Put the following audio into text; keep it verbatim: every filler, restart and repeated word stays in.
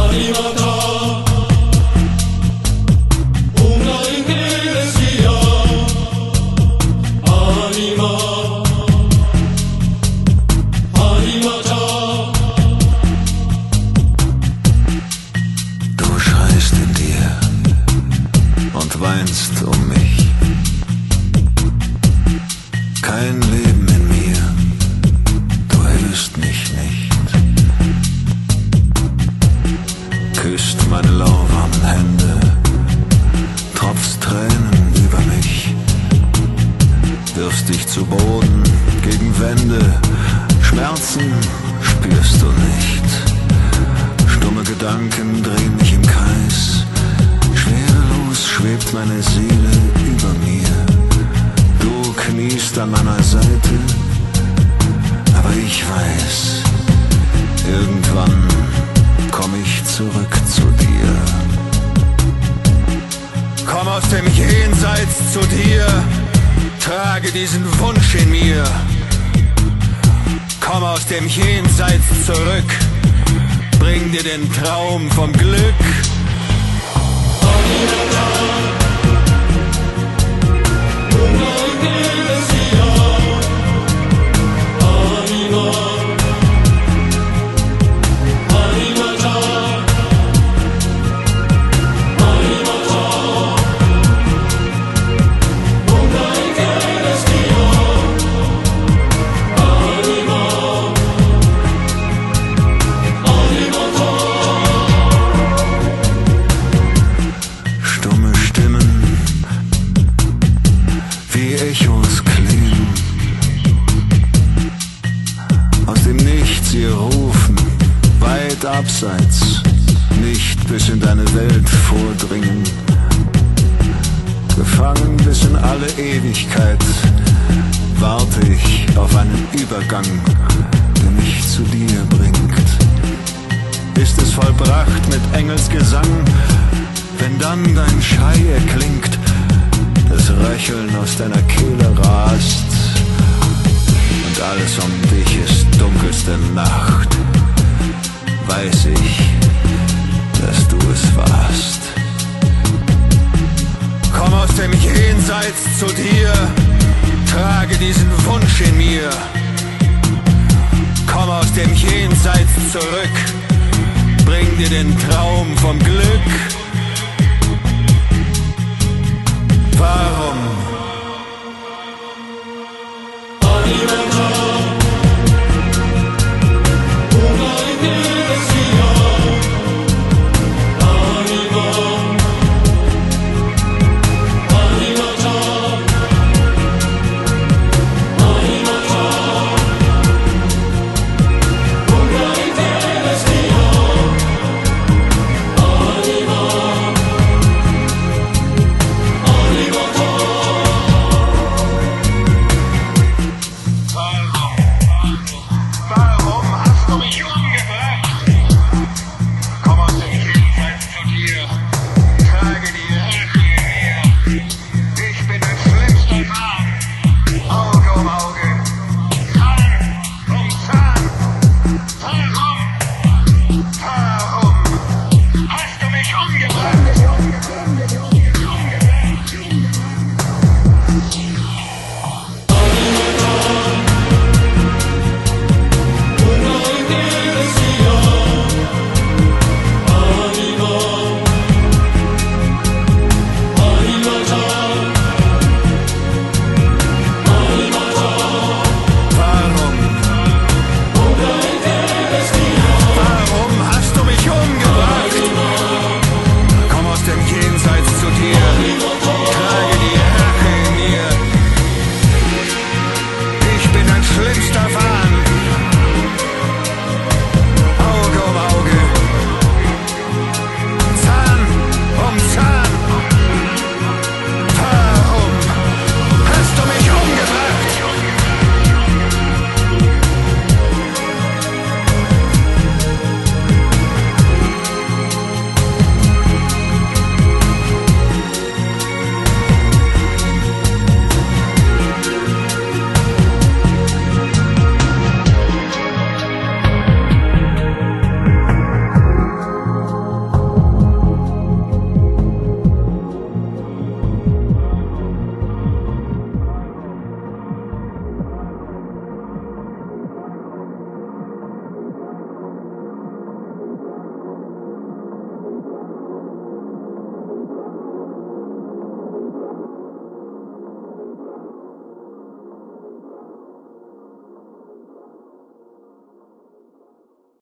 Weinst um mich, kein Leben in mir, du hilfst mich nicht. Küsst meine lauwarmen Hände, tropfst Tränen über mich, wirfst dich zu Boden, gegen Wände, Schmerzen spürst du nicht. Stumme Gedanken drehen mich im Kreis, schwerelos schwebt meine Seele über mir. Du kniest an meiner Seite, aber ich weiß, irgendwann komm ich zurück zu dir. Komm aus dem Jenseits zu dir, trage diesen Wunsch in mir. Komm aus dem Jenseits zurück, bring dir den Traum vom Glück. Echos klingen, aus dem Nichts sie rufen, weit abseits, nicht bis in deine Welt vordringen. Gefangen bis in alle Ewigkeit, warte ich auf einen Übergang, der mich zu dir bringt. Ist es vollbracht mit Engelsgesang, wenn dann dein Schrei erklingt, das Röcheln aus deiner Kehle rast und alles um dich ist dunkelste Nacht, weiß ich, dass du es warst. Komm aus dem Jenseits zu dir, trage diesen Wunsch in mir. Komm aus dem Jenseits zurück, bring dir den Traum vom Glück. Warum